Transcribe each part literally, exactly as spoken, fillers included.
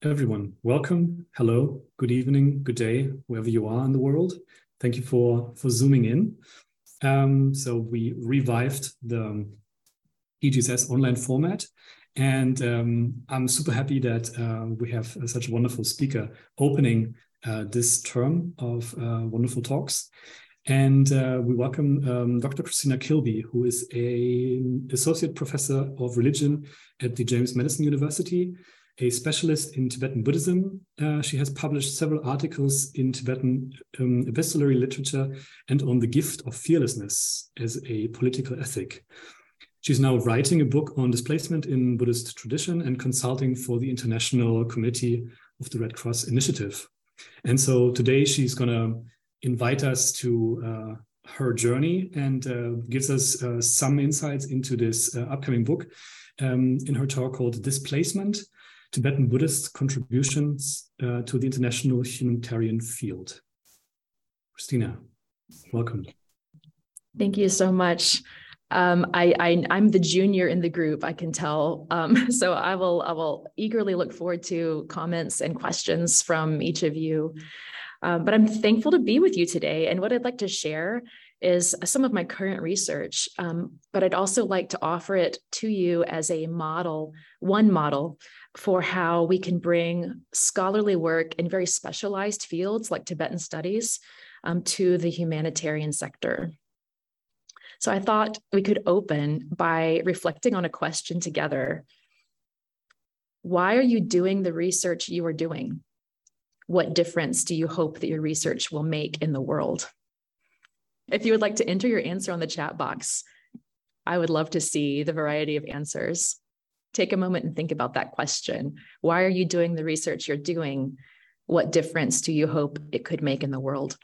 Everyone, welcome. Hello, good evening, good day, wherever you are in the world. Thank you for, for zooming in. Um, so we revived the E G S S online format, and um, I'm super happy that uh, we have such a wonderful speaker opening uh, this term of uh, wonderful talks. And uh, we welcome um, Doctor Christina Kilby, who is an associate professor of religion at the James Madison University, a specialist in Tibetan Buddhism. Uh, she has published several articles in Tibetan um, epistolary literature and on the gift of fearlessness as a political ethic. She's now writing a book on displacement in Buddhist tradition and consulting for the International Committee of the Red Cross Initiative. And so today she's going to invite us to uh, her journey and uh, gives us uh, some insights into this uh, upcoming book um, in her talk called Displacement: Tibetan Buddhist Contributions uh, to the International Humanitarian Field. Christina, welcome. Thank you so much. Um, I, I, I'm the junior in the group, I can tell. Um, so I will, I will eagerly look forward to comments and questions from each of you. Um, but I'm thankful to be with you today. And what I'd like to share is some of my current research, um, but I'd also like to offer it to you as a model, one model for how we can bring scholarly work in very specialized fields like Tibetan studies um, to the humanitarian sector. So I thought we could open by reflecting on a question together. Why are you doing the research you are doing? What difference do you hope that your research will make in the world? If you would like to enter your answer on the chat box, I would love to see the variety of answers. Take a moment and think about that question. Why are you doing the research you're doing? What difference do you hope it could make in the world?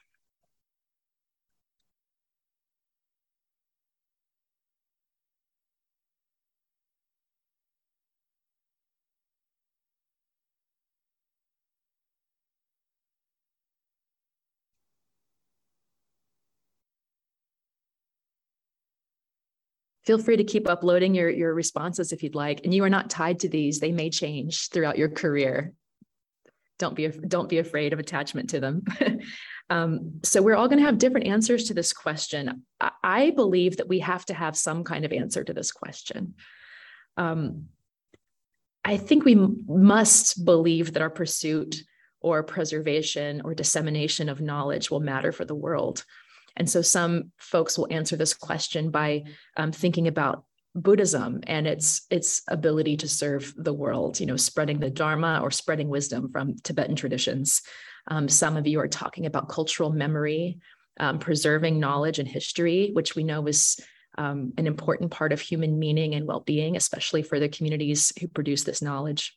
Feel free to keep uploading your, your responses if you'd like, and you are not tied to these. They may change throughout your career. Don't be, don't be afraid of attachment to them. um, so we're all going to have different answers to this question. I, I believe that we have to have some kind of answer to this question. Um, I think we must believe that our pursuit or preservation or dissemination of knowledge will matter for the world. And so some folks will answer this question by um, thinking about Buddhism and its, its ability to serve the world, you know, spreading the Dharma or spreading wisdom from Tibetan traditions. Um, some of you are talking about cultural memory, um, preserving knowledge and history, which we know is um, an important part of human meaning and well-being, especially for the communities who produce this knowledge.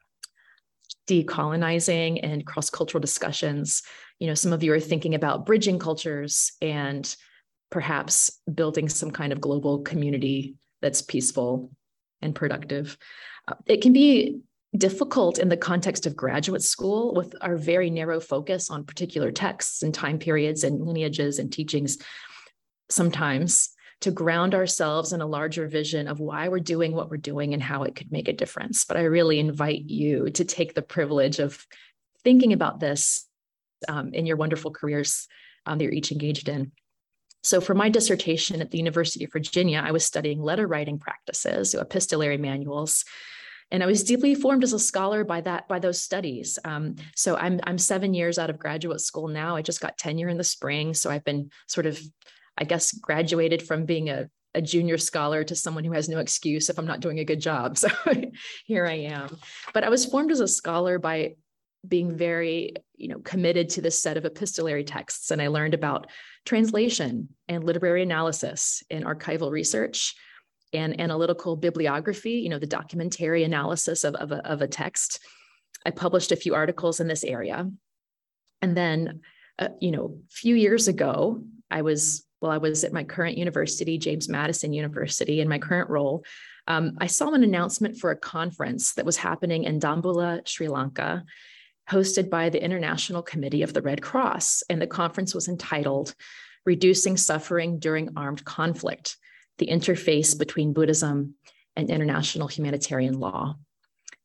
Decolonizing and cross-cultural discussions. You know, some of you are thinking about bridging cultures and perhaps building some kind of global community that's peaceful and productive. Uh, it can be difficult in the context of graduate school with our very narrow focus on particular texts and time periods and lineages and teachings sometimes to ground ourselves in a larger vision of why we're doing what we're doing and how it could make a difference. But I really invite you to take the privilege of thinking about this um, in your wonderful careers um, that you're each engaged in. So for my dissertation at the University of Virginia, I was studying letter writing practices, so epistolary manuals. And I was deeply formed as a scholar by that, by those studies. Um, so I'm, I'm seven years out of graduate school now. I just got tenure in the spring. So I've been sort of, I guess, graduated from being a, a junior scholar to someone who has no excuse if I'm not doing a good job. So here I am. But I was formed as a scholar by being very, you know, committed to this set of epistolary texts. And I learned about translation and literary analysis and archival research and analytical bibliography, you know, the documentary analysis of, of, a, of a text. I published a few articles in this area. And then, uh, you know, a few years ago, I was While I was at my current university, James Madison University, in my current role, um, I saw an announcement for a conference that was happening in Dambulla, Sri Lanka, hosted by the International Committee of the Red Cross. And the conference was entitled Reducing Suffering During Armed Conflict, the Interface Between Buddhism and International Humanitarian Law.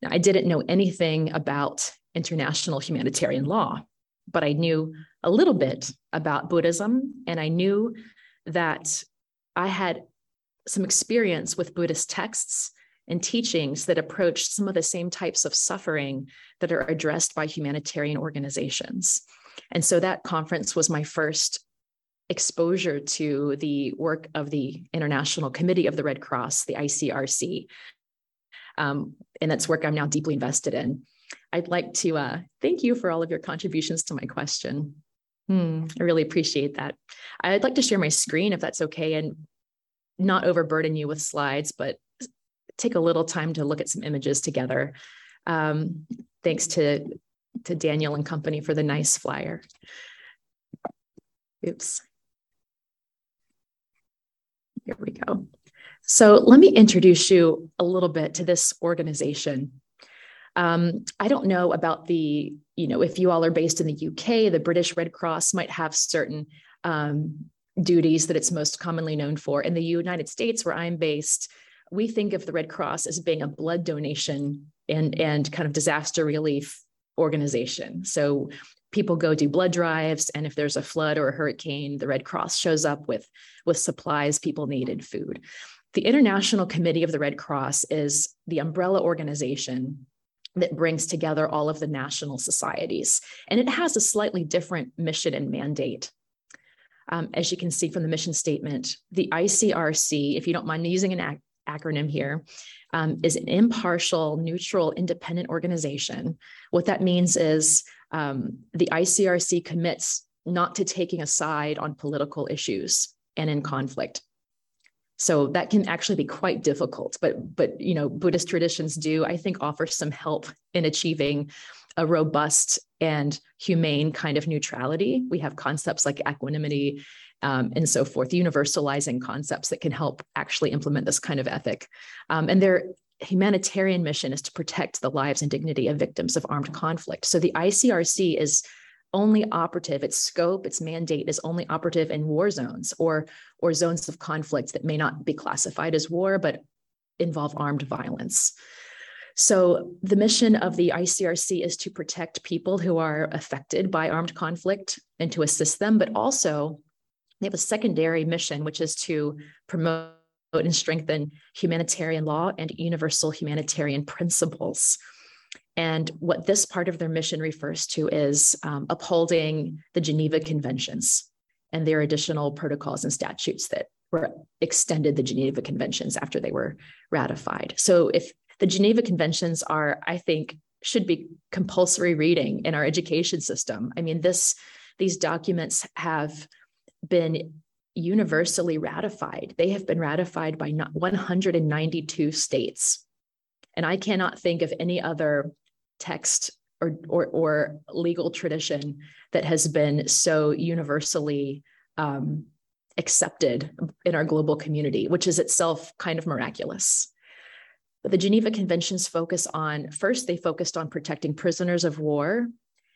Now, I didn't know anything about international humanitarian law, but I knew a little bit about Buddhism, and I knew that I had some experience with Buddhist texts and teachings that approached some of the same types of suffering that are addressed by humanitarian organizations. And so that conference was my first exposure to the work of the International Committee of the Red Cross, the I C R C. Um, and that's work I'm now deeply invested in. I'd like to uh, thank you for all of your contributions to my question. Hmm, I really appreciate that. I'd like to share my screen if that's okay, and not overburden you with slides, but take a little time to look at some images together. Um, thanks to, to Daniel and company for the nice flyer. Oops. Here we go. So let me introduce you a little bit to this organization. Um, I don't know about the, you know, if you all are based in the U K, the British Red Cross might have certain um, duties that it's most commonly known for. In the United States, where I'm based, we think of the Red Cross as being a blood donation and, and kind of disaster relief organization. So people go do blood drives, and if there's a flood or a hurricane, the Red Cross shows up with, with supplies people need and food. The International Committee of the Red Cross is the umbrella organization that brings together all of the national societies, and it has a slightly different mission and mandate. Um, as you can see from the mission statement, the I C R C, if you don't mind using an ac acronym here, um, is an impartial, neutral, independent organization. What that means is um, the I C R C commits not to taking a side on political issues and in conflict. So that can actually be quite difficult, but, but you know, Buddhist traditions do, I think, offer some help in achieving a robust and humane kind of neutrality. We have concepts like equanimity um, and so forth, universalizing concepts that can help actually implement this kind of ethic. Um, and their humanitarian mission is to protect the lives and dignity of victims of armed conflict. So the I C R C is only operative, its scope, its mandate is only operative in war zones or, or zones of conflict that may not be classified as war, but involve armed violence. So the mission of the I C R C is to protect people who are affected by armed conflict and to assist them, but also they have a secondary mission, which is to promote and strengthen humanitarian law and universal humanitarian principles. And what this part of their mission refers to is um, upholding the Geneva Conventions and their additional protocols and statutes that were extended the Geneva Conventions after they were ratified. So if the Geneva Conventions are, I think, should be compulsory reading in our education system. I mean, this, these documents have been universally ratified. They have been ratified by one hundred ninety-two states. And I cannot think of any other text or, or, or legal tradition that has been so universally um, accepted in our global community, which is itself kind of miraculous. But the Geneva Conventions focus on, first, they focused on protecting prisoners of war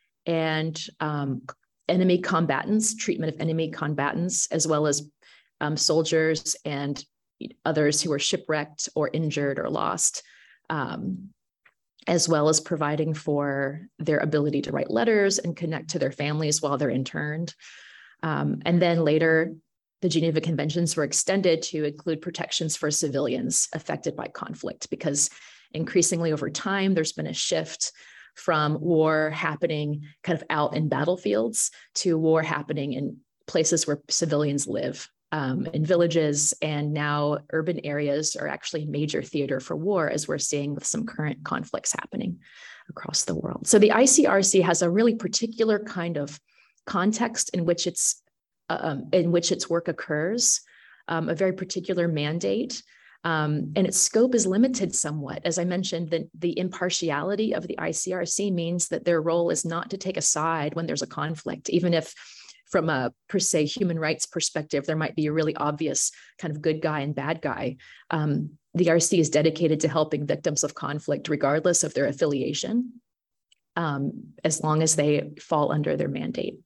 and um, enemy combatants, treatment of enemy combatants, as well as um, soldiers and others who were shipwrecked or injured or lost. Um, as well as providing for their ability to write letters and connect to their families while they're interned. Um, and then later, the Geneva Conventions were extended to include protections for civilians affected by conflict, because increasingly over time, there's been a shift from war happening kind of out in battlefields to war happening in places where civilians live. Um, in villages, and now urban areas are actually a major theater for war, as we're seeing with some current conflicts happening across the world. So the I C R C has a really particular kind of context in which its um, in which its work occurs, um, a very particular mandate, um, and its scope is limited somewhat. As I mentioned, the, the impartiality of the I C R C means that their role is not to take a side when there's a conflict, even if from a per se human rights perspective, there might be a really obvious kind of good guy and bad guy. Um, the R C is dedicated to helping victims of conflict, regardless of their affiliation, um, as long as they fall under their mandate.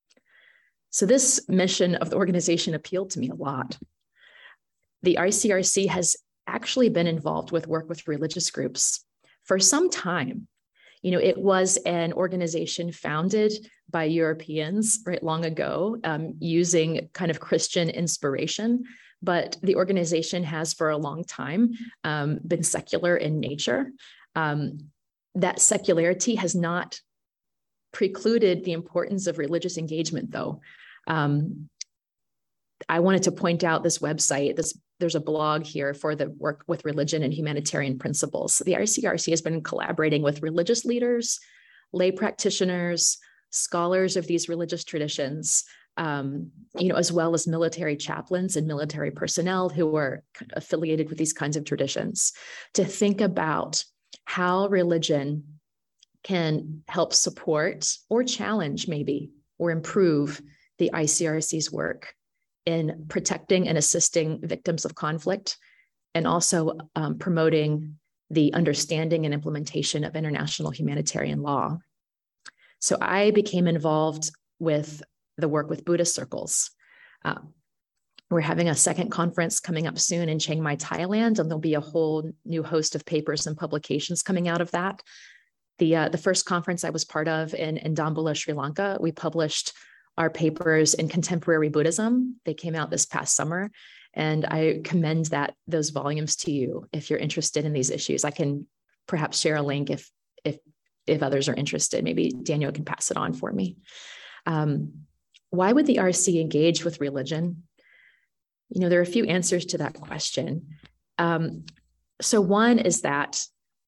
So this mission of the organization appealed to me a lot. The I C R C has actually been involved with work with religious groups for some time. You know, it was an organization founded by Europeans, right, long ago, um, using kind of Christian inspiration. But the organization has for a long time um, been secular in nature. Um, that secularity has not precluded the importance of religious engagement, though. Um, I wanted to point out this website. This, there's a blog here for the work with religion and humanitarian principles. The I C R C has been collaborating with religious leaders, lay practitioners, scholars of these religious traditions, um, you know, as well as military chaplains and military personnel who are affiliated with these kinds of traditions, to think about how religion can help support or challenge maybe, or improve the I C R C's work in protecting and assisting victims of conflict, and also um, promoting the understanding and implementation of international humanitarian law. So I became involved with the work with Buddhist circles. Uh, we're having a second conference coming up soon in Chiang Mai, Thailand, and there'll be a whole new host of papers and publications coming out of that. The, uh, the first conference I was part of in, in Dambulla, Sri Lanka, we published our papers in Contemporary Buddhism. They came out this past summer, and I commend that those volumes to you if you're interested in these issues. I can perhaps share a link if, if, if others are interested. Maybe Daniel can pass it on for me. Um, why would the R C engage with religion? You know, there are a few answers to that question. Um, so one is that,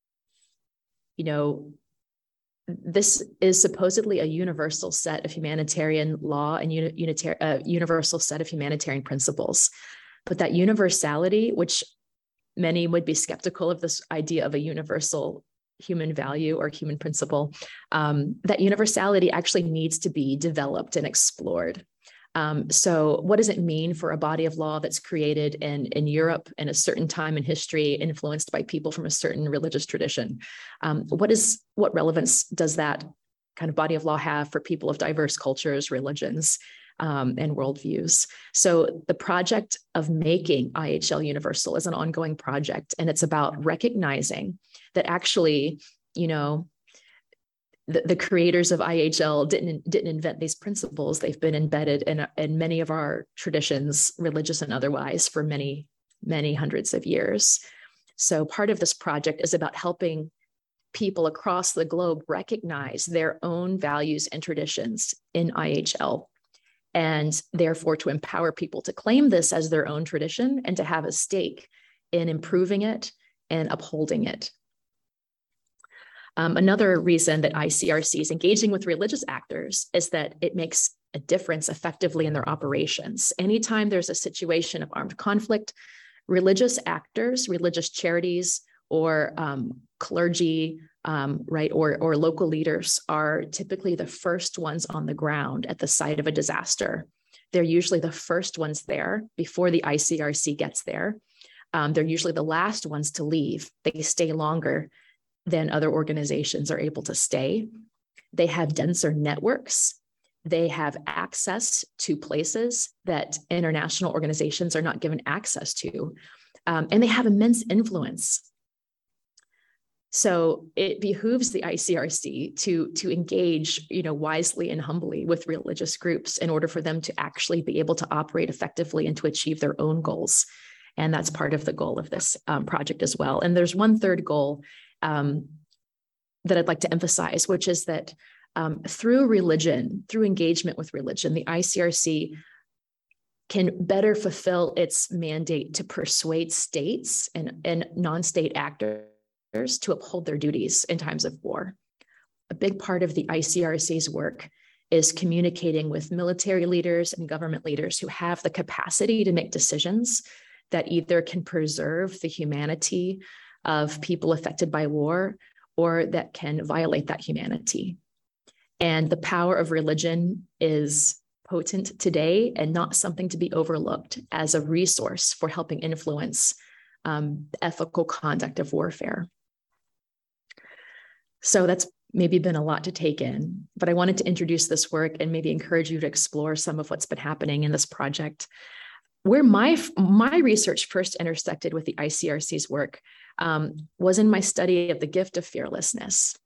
you know, this is supposedly a universal set of humanitarian law and uni unitar uh, universal set of humanitarian principles. But that universality, which many would be skeptical of this idea of a universal human value or human principle, um, that universality actually needs to be developed and explored. Um, so what does it mean for a body of law that's created in, in Europe in a certain time in history, influenced by people from a certain religious tradition? Um, what is, what relevance does that kind of body of law have for people of diverse cultures, religions, um, and worldviews? So the project of making I H L universal is an ongoing project, and it's about recognizing that actually, you know, The, the creators of I H L didn't, didn't invent these principles. They've been embedded in, in many of our traditions, religious and otherwise, for many, many hundreds of years. So part of this project is about helping people across the globe recognize their own values and traditions in I H L, and therefore to empower people to claim this as their own tradition and to have a stake in improving it and upholding it. Um, another reason that I C R C is engaging with religious actors is that it makes a difference effectively in their operations. Anytime there's a situation of armed conflict, religious actors, religious charities, or um, clergy, um, right, or, or local leaders are typically the first ones on the ground at the site of a disaster. They're usually the first ones there before the I C R C gets there. Um, they're usually the last ones to leave. They stay longer than other organizations are able to stay. They have denser networks. They have access to places that international organizations are not given access to. Um, and they have immense influence. So it behooves the I C R C to, to engage, you know, wisely and humbly with religious groups in order for them to actually be able to operate effectively and to achieve their own goals. And that's part of the goal of this um, project as well. And there's one third goal Um, that I'd like to emphasize, which is that um, through religion, through engagement with religion, the I C R C can better fulfill its mandate to persuade states and, and non-state actors to uphold their duties in times of war. A big part of the I C R C's work is communicating with military leaders and government leaders who have the capacity to make decisions that either can preserve the humanity of people affected by war, or that can violate that humanity. And the power of religion is potent today and not something to be overlooked as a resource for helping influence um, the ethical conduct of warfare. So that's maybe been a lot to take in, but I wanted to introduce this work and maybe encourage you to explore some of what's been happening in this project. Where my, my research first intersected with the I C R C's work um, was in my study of the gift of fearlessness.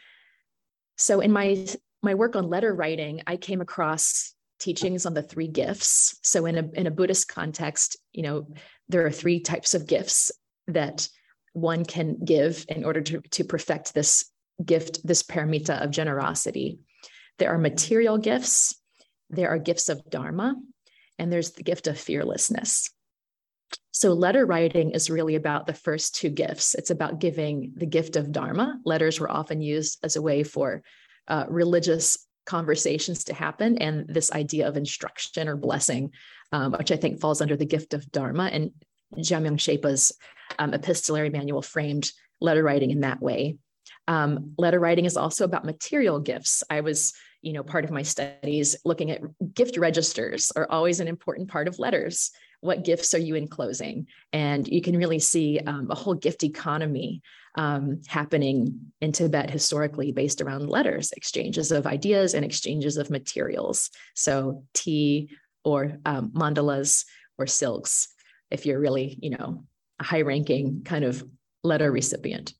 So in my, my work on letter writing, I came across teachings on the three gifts. So in a, in a Buddhist context, you know, there are three types of gifts that one can give in order to, to perfect this gift, this paramita of generosity. There are material gifts, there are gifts of dharma, and there's the gift of fearlessness. So letter writing is really about the first two gifts. It's about giving the gift of dharma. Letters were often used as a way for uh, religious conversations to happen, and this idea of instruction or blessing, um, which I think falls under the gift of dharma. And Jamyang Shepa's um, epistolary manual framed letter writing in that way. Um, letter writing is also about material gifts. I was, you know, part of my studies looking at gift registers are always an important part of letters. What gifts are you enclosing? And you can really see um, a whole gift economy um, happening in Tibet historically based around letters, exchanges of ideas and exchanges of materials. So tea or um, mandalas or silks, if you're really, you know, a high-ranking kind of letter recipient.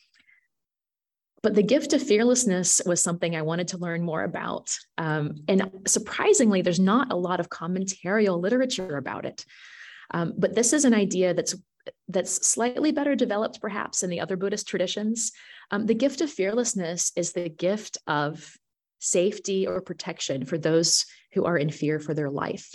But the gift of fearlessness was something I wanted to learn more about. Um, and surprisingly, there's not a lot of commentarial literature about it. Um, but this is an idea that's, that's slightly better developed, perhaps, in the other Buddhist traditions. Um, the gift of fearlessness is the gift of safety or protection for those who are in fear for their life.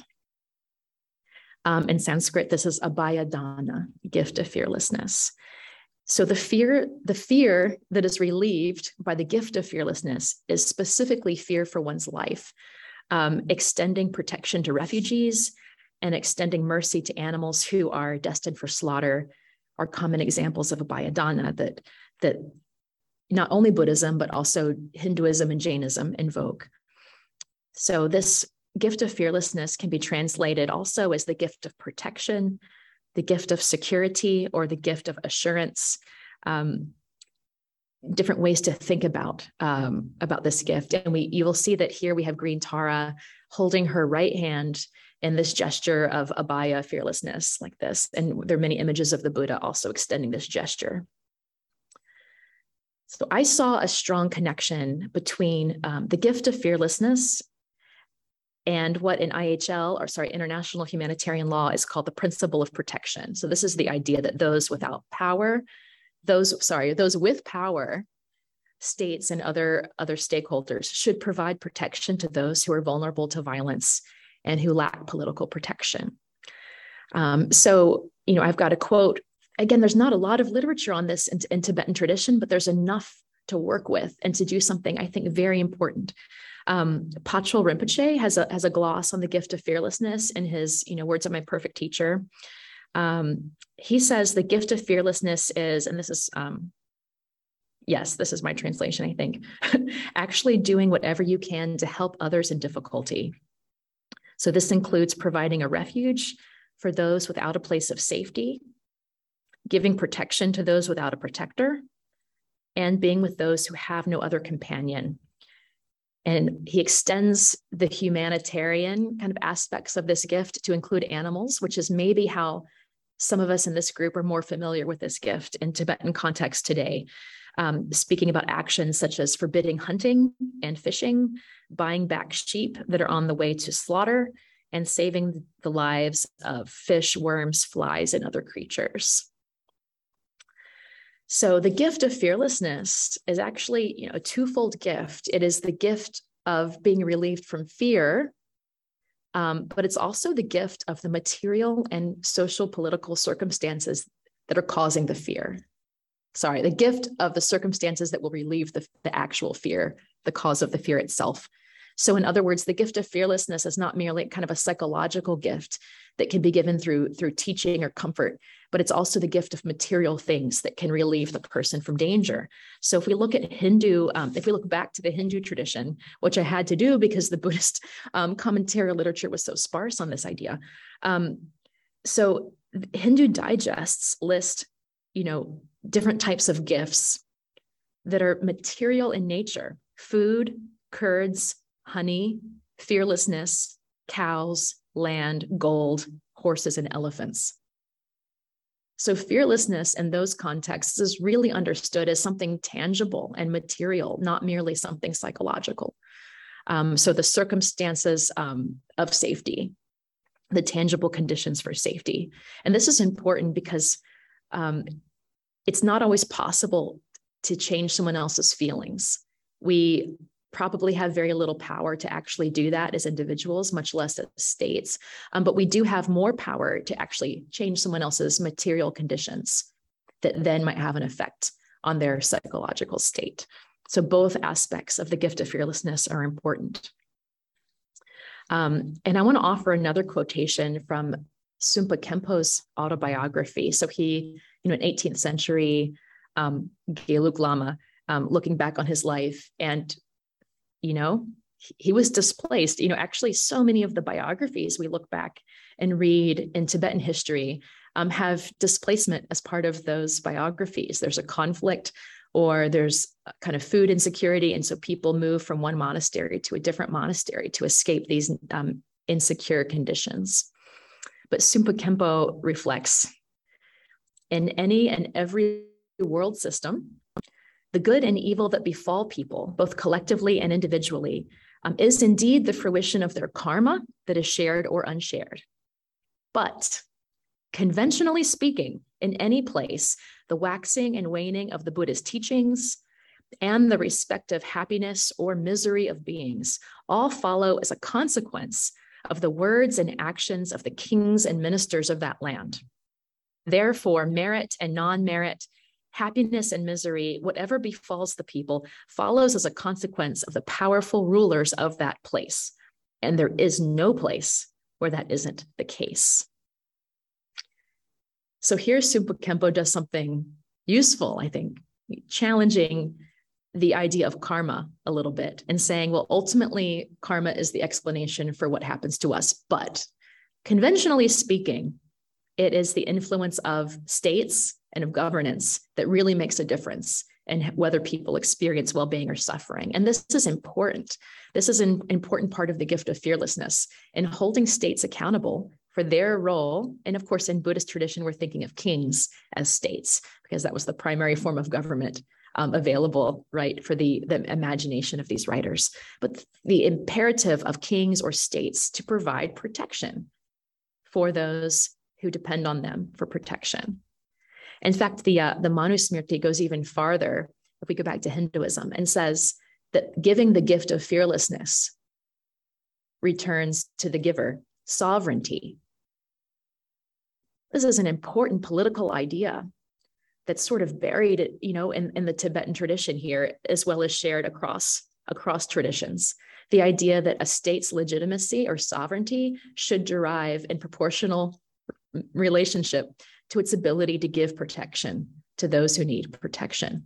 Um, in Sanskrit, this is abhayadana, gift of fearlessness. So the fear, the fear that is relieved by the gift of fearlessness is specifically fear for one's life, um, extending protection to refugees and extending mercy to animals who are destined for slaughter are common examples of abhayadana that, that not only Buddhism, but also Hinduism and Jainism invoke. So this gift of fearlessness can be translated also as the gift of protection, the gift of security, or the gift of assurance. Um, different ways to think about, um, about this gift. And we, you will see that here we have Green Tara holding her right hand in this gesture of abhaya fearlessness like this. And there are many images of the Buddha also extending this gesture. So I saw a strong connection between um, the gift of fearlessness and what in I H L, or sorry, international humanitarian law is called the principle of protection. So this is the idea that those without power, those, sorry, those with power, states and other, other stakeholders should provide protection to those who are vulnerable to violence and who lack political protection. Um, so, you know, I've got a quote. Again, there's not a lot of literature on this in, in Tibetan tradition, but there's enough to work with and to do something I think very important. Um, Pachol Rinpoche has a, has a gloss on the gift of fearlessness in his, you know, Words of My Perfect Teacher. Um, he says the gift of fearlessness is, and this is, um, yes, this is my translation, I think, actually doing whatever you can to help others in difficulty. So this includes providing a refuge for those without a place of safety, giving protection to those without a protector, and being with those who have no other companion. And he extends the humanitarian kind of aspects of this gift to include animals, which is maybe how some of us in this group are more familiar with this gift in Tibetan context today. Um, speaking about actions such as forbidding hunting and fishing, buying back sheep that are on the way to slaughter, and saving the lives of fish, worms, flies, and other creatures. So the gift of fearlessness is actually, you know, a twofold gift. It is the gift of being relieved from fear, um, but it's also the gift of the material and social political circumstances that are causing the fear. Sorry, the gift of the circumstances that will relieve the, the actual fear, the cause of the fear itself. So in other words, the gift of fearlessness is not merely kind of a psychological gift that can be given through, through teaching or comfort, but it's also the gift of material things that can relieve the person from danger. So if we look at Hindu, um, if we look back to the Hindu tradition, which I had to do because the Buddhist um, commentary literature was so sparse on this idea. Um, so Hindu digests list, you know, different types of gifts that are material in nature: food, curds, honey, fearlessness, cows, land, gold, horses, and elephants. So fearlessness in those contexts is really understood as something tangible and material, not merely something psychological. Um, so the circumstances um, of safety, the tangible conditions for safety. And this is important because um, it's not always possible to change someone else's feelings. We probably have very little power to actually do that as individuals, much less as states. Um, but we do have more power to actually change someone else's material conditions that then might have an effect on their psychological state. So both aspects of the gift of fearlessness are important. Um, and I want to offer another quotation from Sumpa Khenpo's autobiography. So he, you know, an eighteenth century um, Gelug Lama, um, looking back on his life, and you know, he was displaced. You know, actually, so many of the biographies we look back and read in Tibetan history um, have displacement as part of those biographies. There's a conflict, or there's kind of food insecurity. And so people move from one monastery to a different monastery to escape these um, insecure conditions. But Sumpa Khenpo reflects, in any and every world system, the good and evil that befall people, both collectively and individually, um, is indeed the fruition of their karma that is shared or unshared. But conventionally speaking, in any place, the waxing and waning of the Buddha's teachings and the respective happiness or misery of beings all follow as a consequence of the words and actions of the kings and ministers of that land. Therefore, merit and non-merit, happiness and misery, whatever befalls the people, follows as a consequence of the powerful rulers of that place. And there is no place where that isn't the case. So here Sumpa Khenpo does something useful, I think, challenging the idea of karma a little bit and saying, well, ultimately, karma is the explanation for what happens to us. But conventionally speaking, it is the influence of states and of governance that really makes a difference in whether people experience well-being or suffering. And this is important. This is an important part of the gift of fearlessness in holding states accountable for their role. And of course, in Buddhist tradition, we're thinking of kings as states, because that was the primary form of government um, available, right, for the, the imagination of these writers. But the imperative of kings or states to provide protection for those who depend on them for protection. In fact, the, uh, the Manusmriti goes even farther, if we go back to Hinduism, and says that giving the gift of fearlessness returns to the giver sovereignty. This is an important political idea that's sort of buried, you know, in, in the Tibetan tradition here, as well as shared across, across traditions. The idea that a state's legitimacy or sovereignty should derive in proportional relationship to its ability to give protection to those who need protection.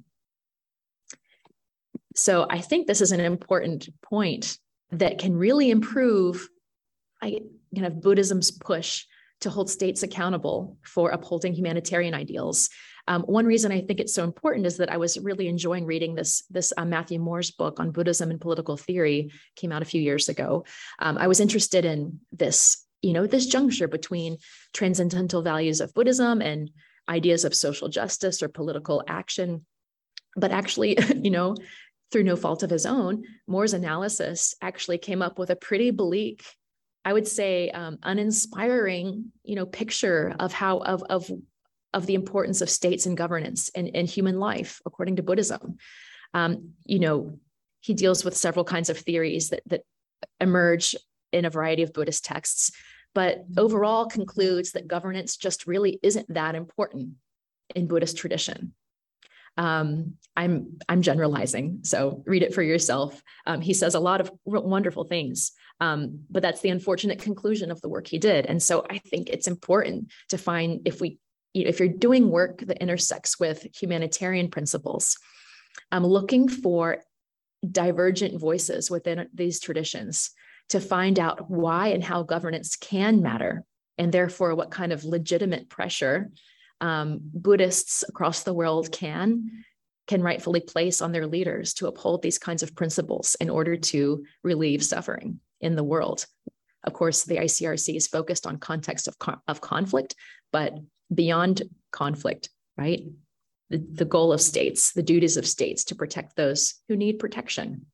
So I think this is an important point that can really improve I, kind of Buddhism's push to hold states accountable for upholding humanitarian ideals. Um, one reason I think it's so important is that I was really enjoying reading this, this uh, Matthew Moore's book on Buddhism and political theory, came out a few years ago. Um, I was interested in this, you know, this juncture between transcendental values of Buddhism and ideas of social justice or political action. But actually, you know, through no fault of his own, Moore's analysis actually came up with a pretty bleak, I would say, um, uninspiring, you know, picture of how of of of the importance of states and governance in, in human life, according to Buddhism. Um, you know, he deals with several kinds of theories that that emerge in a variety of Buddhist texts, but overall concludes that governance just really isn't that important in Buddhist tradition. Um, I'm I'm generalizing, so read it for yourself. Um, he says a lot of wonderful things, um, but that's the unfortunate conclusion of the work he did. And so I think it's important to find, if we, you know, if you're doing work that intersects with humanitarian principles, I'm looking for divergent voices within these traditions to find out why and how governance can matter, and therefore what kind of legitimate pressure Um, Buddhists across the world can, can rightfully place on their leaders to uphold these kinds of principles in order to relieve suffering in the world. Of course, the I C R C is focused on context of, of conflict, but beyond conflict, right? The, the goal of states, the duties of states to protect those who need protection.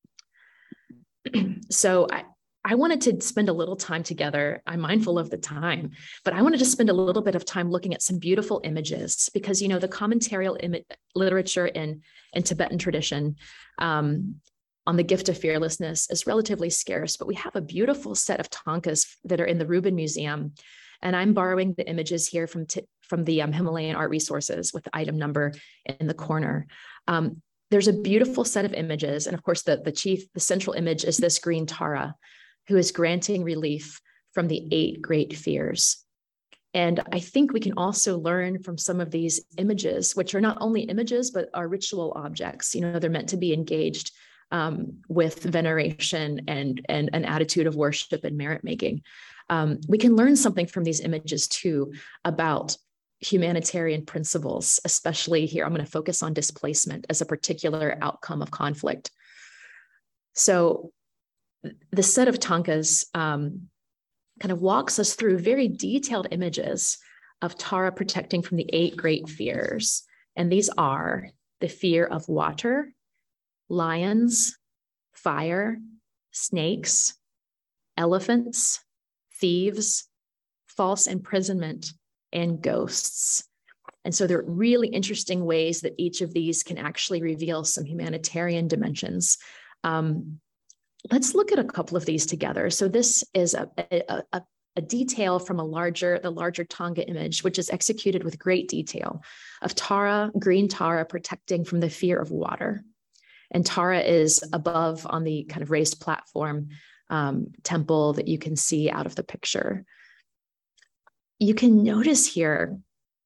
So I, I wanted to spend a little time together. I'm mindful of the time, but I wanted to spend a little bit of time looking at some beautiful images because, you know, the commentarial imi- literature in, in Tibetan tradition um, on the gift of fearlessness is relatively scarce, but we have a beautiful set of thangkas that are in the Rubin Museum. And I'm borrowing the images here from, t- from the um, Himalayan Art Resources with the item number in the corner. Um, there's a beautiful set of images. And of course, the, the chief, the central image is this green Tara, who is granting relief from the eight great fears. And I think we can also learn from some of these images, which are not only images, but are ritual objects. You know, they're meant to be engaged um, with veneration and, and an attitude of worship and merit making. Um, we can learn something from these images too about humanitarian principles, especially here. I'm going to focus on displacement as a particular outcome of conflict. So the set of thangkas um, kind of walks us through very detailed images of Tara protecting from the eight great fears. And these are the fear of water, lions, fire, snakes, elephants, thieves, false imprisonment, and ghosts. And so there are really interesting ways that each of these can actually reveal some humanitarian dimensions. Um, let's look at a couple of these together. So this is a, a, a, a detail from a larger, the larger Thangka image, which is executed with great detail of Tara, green Tara, protecting from the fear of water. And Tara is above on the kind of raised platform um, temple that you can see out of the picture. You can notice here,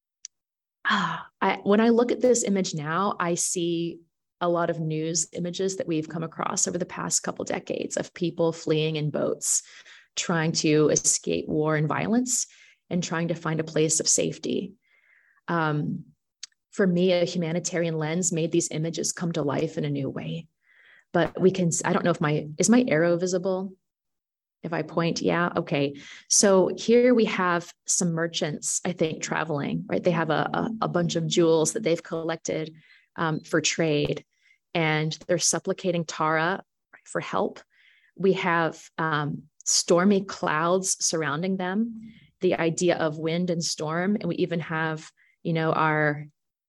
ah, I, when I look at this image now, I see a lot of news images that we've come across over the past couple decades of people fleeing in boats, trying to escape war and violence and trying to find a place of safety. Um, for me, a humanitarian lens made these images come to life in a new way. But we can, I don't know if my, is my arrow visible? If I point, yeah, okay. So here we have some merchants, I think, traveling, right? They have a, a, a bunch of jewels that they've collected um, for trade, and they're supplicating Tara for help. We have um, stormy clouds surrounding them, the idea of wind and storm, and we even have, you know, our,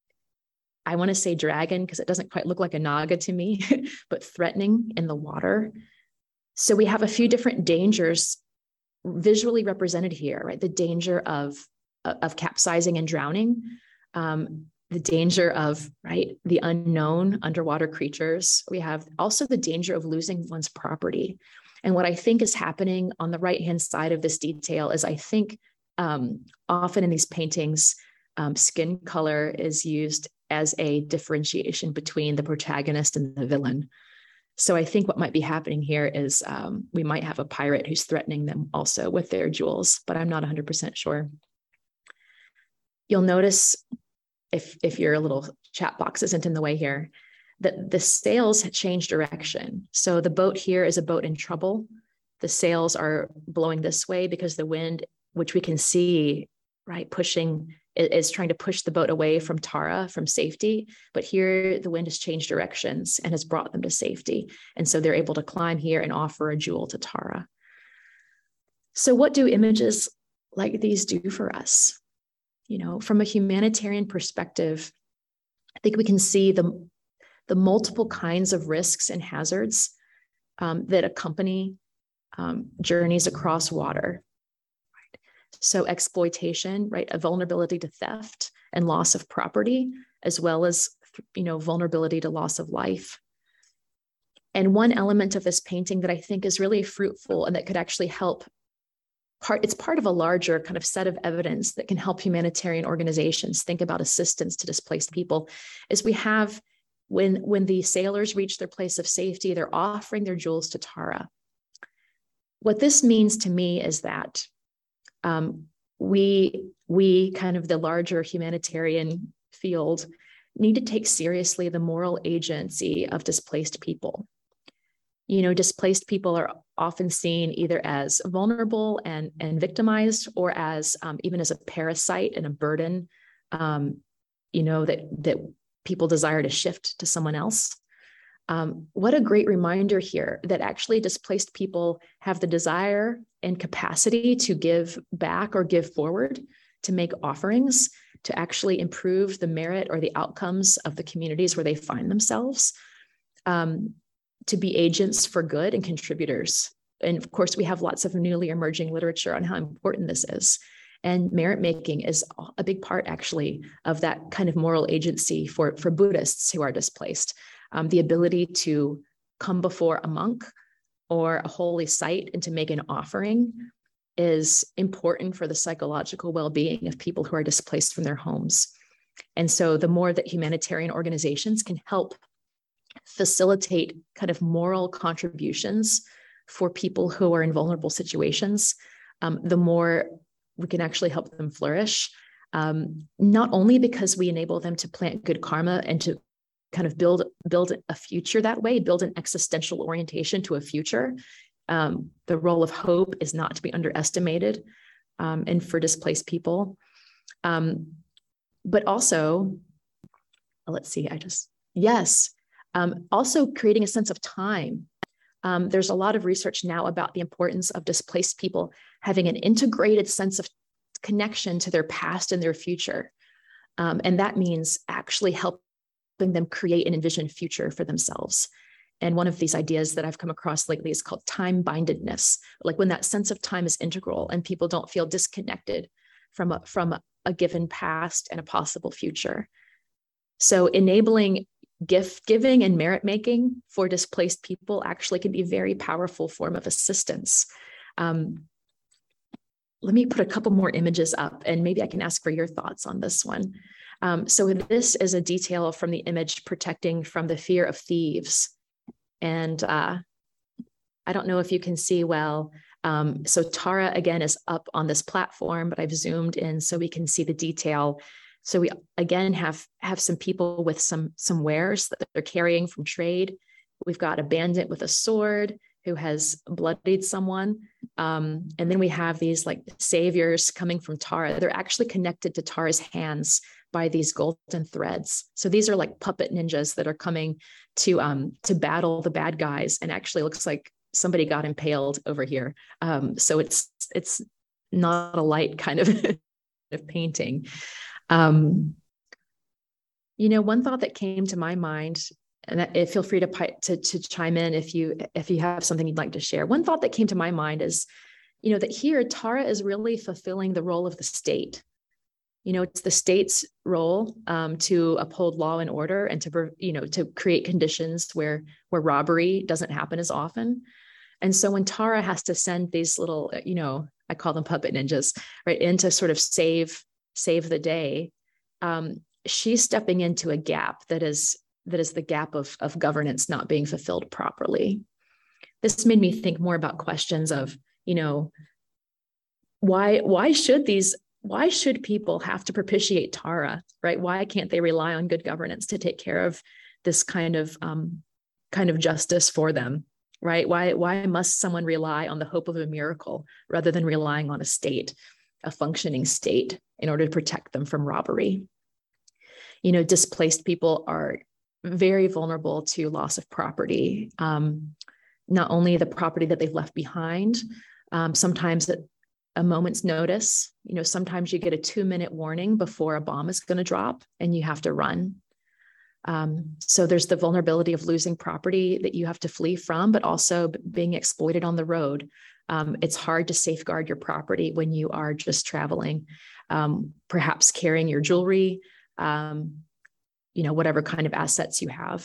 I want to say dragon, because it doesn't quite look like a naga to me, but threatening in the water. So we have a few different dangers visually represented here, right? The danger of, of capsizing and drowning, um, the danger of, right, the unknown underwater creatures. We have also the danger of losing one's property. And what I think is happening on the right-hand side of this detail is I think um, often in these paintings, um, skin color is used as a differentiation between the protagonist and the villain. So I think what might be happening here is um, we might have a pirate who's threatening them also with their jewels, but I'm not one hundred percent sure. You'll notice, if, if your little chat box isn't in the way here, that the sails had changed direction. So the boat here is a boat in trouble. The sails are blowing this way because the wind, which we can see, right, pushing, is trying to push the boat away from Tara, from safety. But here the wind has changed directions and has brought them to safety. And so they're able to climb here and offer a jewel to Tara. So what do images like these do for us? You know, from a humanitarian perspective, I think we can see the, the multiple kinds of risks and hazards um, that accompany um, journeys across water. So exploitation, right, a vulnerability to theft and loss of property, as well as, you know, vulnerability to loss of life. And one element of this painting that I think is really fruitful and that could actually help, part, it's part of a larger kind of set of evidence that can help humanitarian organizations think about assistance to displaced people, is we have, when, when the sailors reach their place of safety, they're offering their jewels to Tara. What this means to me is that Um, we, we kind of the larger humanitarian field need to take seriously the moral agency of displaced people. You know, displaced people are often seen either as vulnerable and, and victimized, or as um, even as a parasite and a burden um, you know, that, that people desire to shift to someone else. Um, what a great reminder here that actually displaced people have the desire and capacity to give back or give forward, to make offerings, to actually improve the merit or the outcomes of the communities where they find themselves, um, to be agents for good and contributors. And of course, we have lots of newly emerging literature on how important this is. And merit making is a big part, actually, of that kind of moral agency for, for Buddhists who are displaced. Um, the ability to come before a monk or a holy site and to make an offering is important for the psychological well-being of people who are displaced from their homes. And so the more that humanitarian organizations can help facilitate kind of moral contributions for people who are in vulnerable situations, um, the more we can actually help them flourish, um, not only because we enable them to plant good karma and to kind of build, build a future that way, build an existential orientation to a future. Um, the role of hope is not to be underestimated, um, and for displaced people. Um, but also, let's see, I just, yes, um, also creating a sense of time. Um, there's a lot of research now about the importance of displaced people having an integrated sense of connection to their past and their future. Um, and that means actually helping them create and envision a future for themselves. And one of these ideas that I've come across lately is called time-bindedness, like when that sense of time is integral and people don't feel disconnected from a, from a, a given past and a possible future. So enabling gift giving and merit making for displaced people actually can be a very powerful form of assistance. Um, let me put a couple more images up and maybe I can ask for your thoughts on this one. Um, so this is a detail from the image protecting from the fear of thieves. And uh, I don't know if you can see well. Um, so Tara, again, is up on this platform, but I've zoomed in so we can see the detail. So we, again, have, have some people with some, some wares that they're carrying from trade. We've got a bandit with a sword who has bloodied someone. Um, and then we have these like saviors coming from Tara. They're actually connected to Tara's hands by these golden threads. So these are like puppet ninjas that are coming to, um, to battle the bad guys. And actually looks like somebody got impaled over here. Um, so it's, it's not a light kind of, of painting. Um, you know, one thought that came to my mind, and feel free to, to, to chime in if you, if you have something you'd like to share. One thought that came to my mind is, you know, that here Tara is really fulfilling the role of the state. You know, it's the state's role um, to uphold law and order and to, you know, to create conditions where, where robbery doesn't happen as often. And so when Tara has to send these little, you know, I call them puppet ninjas, right, in to sort of save, save the day, um, she's stepping into a gap that is, that is the gap of, of governance not being fulfilled properly. This made me think more about questions of, you know, why, why should these Why should people have to propitiate Tara, right? Why can't they rely on good governance to take care of this kind of um, kind of justice for them, right? Why, why must someone rely on the hope of a miracle rather than relying on a state, a functioning state, in order to protect them from robbery? You know, displaced people are very vulnerable to loss of property, um, not only the property that they've left behind, um, sometimes it, a moment's notice. You know, sometimes you get a two minute warning before a bomb is going to drop and you have to run. Um, so there's the vulnerability of losing property that you have to flee from, but also being exploited on the road. Um, it's hard to safeguard your property when you are just traveling, um, perhaps carrying your jewelry, um, you know, whatever kind of assets you have.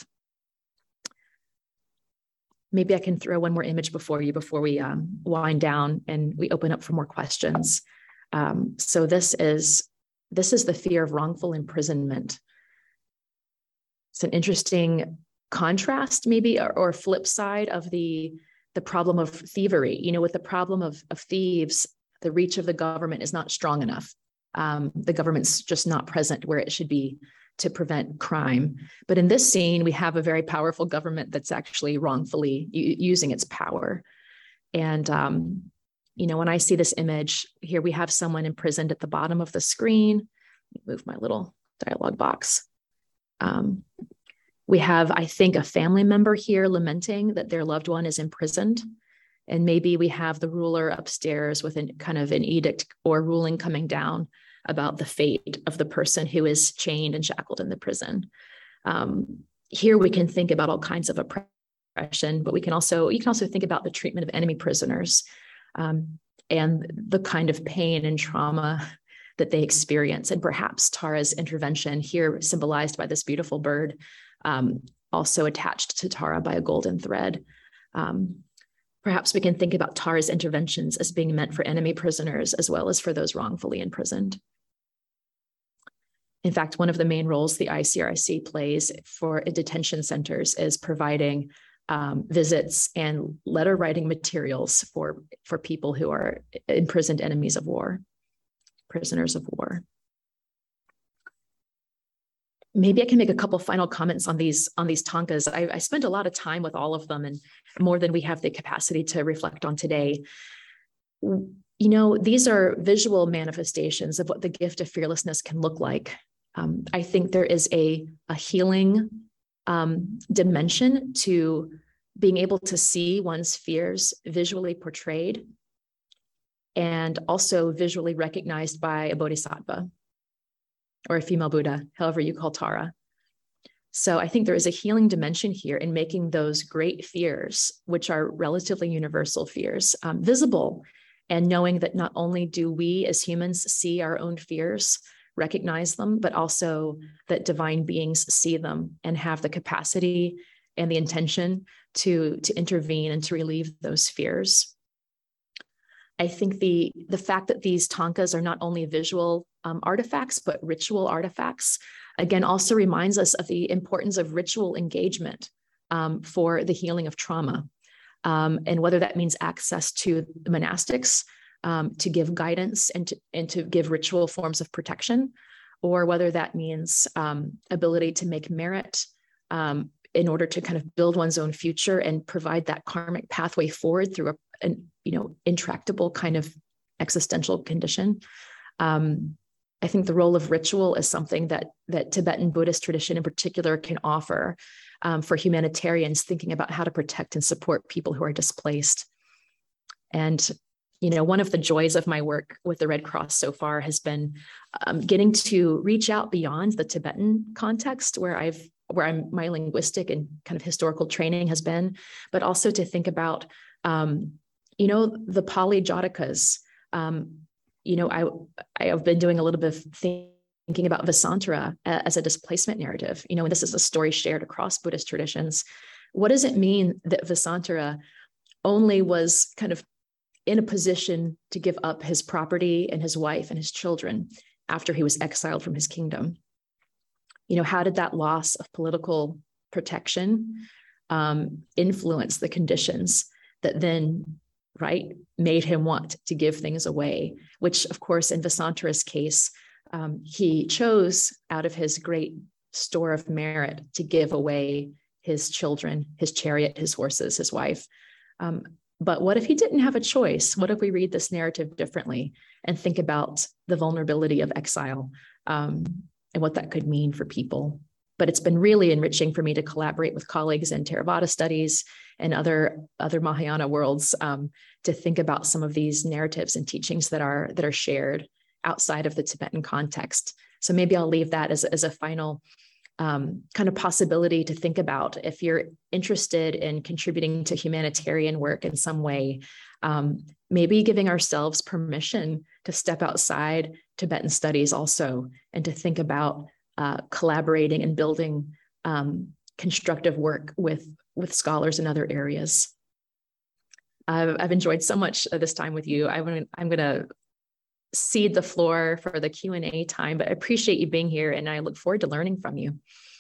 Maybe I can throw one more image before you, before we um, wind down and we open up for more questions. Um, so this is, this is the fear of wrongful imprisonment. It's an interesting contrast maybe, or, or flip side of the, the problem of thievery. You know, with the problem of, of thieves, the reach of the government is not strong enough. Um, the government's just not present where it should be to prevent crime. But in this scene, we have a very powerful government that's actually wrongfully using its power. And, um, you know, when I see this image here, we have someone imprisoned at the bottom of the screen. Move my little dialogue box. Um, we have, I think, a family member here lamenting that their loved one is imprisoned. And maybe we have the ruler upstairs with a kind of an edict or ruling coming down about the fate of the person who is chained and shackled in the prison. Um, here we can think about all kinds of oppression, but we can also, you can also think about the treatment of enemy prisoners um, and the kind of pain and trauma that they experience. And perhaps Tara's intervention, here symbolized by this beautiful bird, um, also attached to Tara by a golden thread. Um, perhaps we can think about Tara's interventions as being meant for enemy prisoners as well as for those wrongfully imprisoned. In fact, one of the main roles the I C R C plays for detention centers is providing um, visits and letter writing materials for, for people who are imprisoned enemies of war, prisoners of war. Maybe I can make a couple final comments on these, on these tankas. I, I spent a lot of time with all of them, and more than we have the capacity to reflect on today. You know, these are visual manifestations of what the gift of fearlessness can look like. Um, I think there is a, a healing um, dimension to being able to see one's fears visually portrayed and also visually recognized by a bodhisattva or a female Buddha, however you call Tara. So I think there is a healing dimension here in making those great fears, which are relatively universal fears, um, visible, and knowing that not only do we as humans see our own fears, recognize them, but also that divine beings see them and have the capacity and the intention to, to intervene and to relieve those fears. I think the, the fact that these tankas are not only visual um, artifacts, but ritual artifacts, again, also reminds us of the importance of ritual engagement um, for the healing of trauma. Um, and whether that means access to monastics um, to give guidance and to, and to give ritual forms of protection, or whether that means um, ability to make merit um, in order to kind of build one's own future and provide that karmic pathway forward through a, an, you know, intractable kind of existential condition. Um, I think the role of ritual is something that, that Tibetan Buddhist tradition in particular can offer um, for humanitarians thinking about how to protect and support people who are displaced. And, you know, one of the joys of my work with the Red Cross so far has been um, getting to reach out beyond the Tibetan context where I've, where I'm, my linguistic and kind of historical training has been, but also to think about, um, you know, the Pali Jatakas. Um, you know, I, I have been doing a little bit of thinking about Vasantara as a displacement narrative. You know, and this is a story shared across Buddhist traditions. What does it mean that Vasantara only was kind of in a position to give up his property and his wife and his children after he was exiled from his kingdom? You know, how did that loss of political protection um, influence the conditions that then, right, made him want to give things away, which of course in Vasantara's case, um, he chose out of his great store of merit to give away his children, his chariot, his horses, his wife. Um, but what if he didn't have a choice? What if we read this narrative differently and think about the vulnerability of exile um, and what that could mean for people? But it's been really enriching for me to collaborate with colleagues in Theravada studies and other, other Mahayana worlds um, to think about some of these narratives and teachings that are, that are shared outside of the Tibetan context. So maybe I'll leave that as, as a final um, kind of possibility to think about if you're interested in contributing to humanitarian work in some way, um, maybe giving ourselves permission to step outside Tibetan studies also, and to think about uh, collaborating and building um, constructive work with, with scholars in other areas. I've, I've enjoyed so much of this time with you. I'm gonna, I'm gonna cede the floor for the Q and A time, but I appreciate you being here and I look forward to learning from you.